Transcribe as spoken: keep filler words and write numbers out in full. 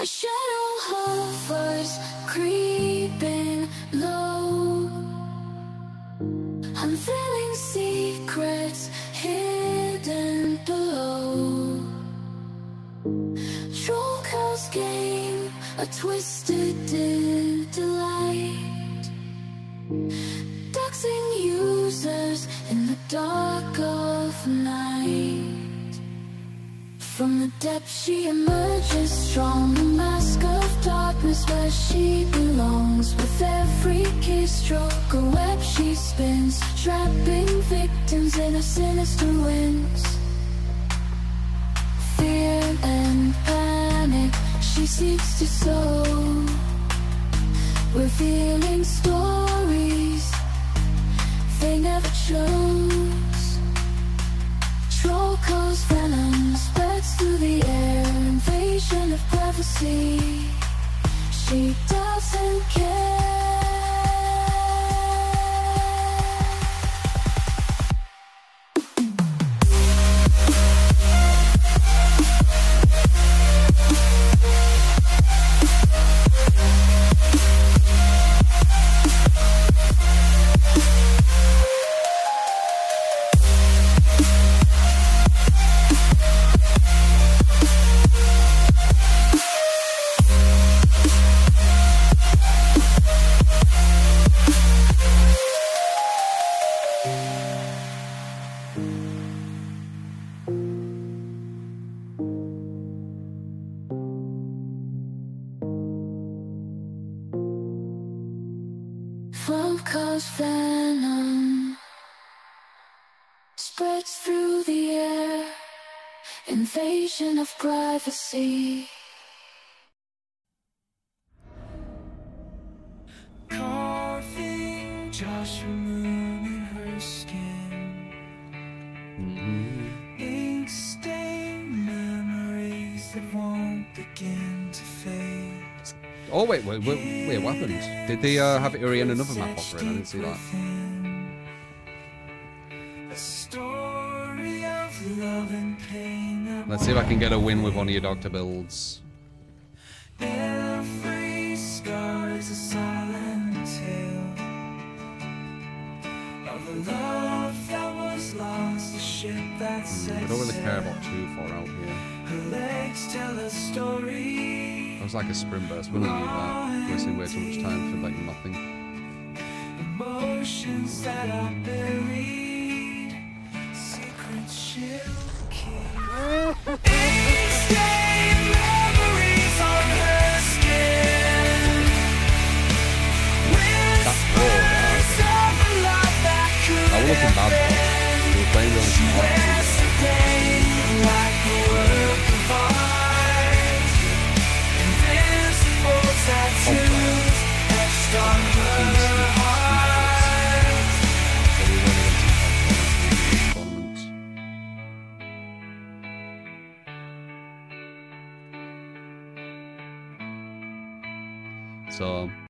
A shadow hovers, creeping low, unveiling secrets hidden below. Troll cows gain a twisted de delight, doxing users in the dark of night. From the depths she emerges strong, a mask of darkness where she belongs. With every keystroke a web she spins, trapping victims in her sinister winds. Fear and panic she seeks to sow, revealing stories they never chose. Troll cause venom spreads through the air, invasion of privacy. She doesn't care. Flow cause venom spreads through the air, invasion of privacy. Carving Joshua Moon in her skin, mm-hmm. Ink stained memories that won't begin to fade. Oh wait, wait, wait, wait, what happened? Did they uh, have Uri and another map offering? I didn't see that. Let's see if I can get a win with one of your Doctor builds. Every scar is a silent tale of a love that was lost, a ship that set I don't really care about two four out here. Her legs tell a story. That was like a sprint burst, we don't need that. Wasting way too much time for like nothing. Emotions that are buried, secrets she'll keep. Ink-stained memories on her skin. Whispers of a love that could That was looking bad though. We were playing really smart. like a work of art. Invisible tattoos etched on her heart. So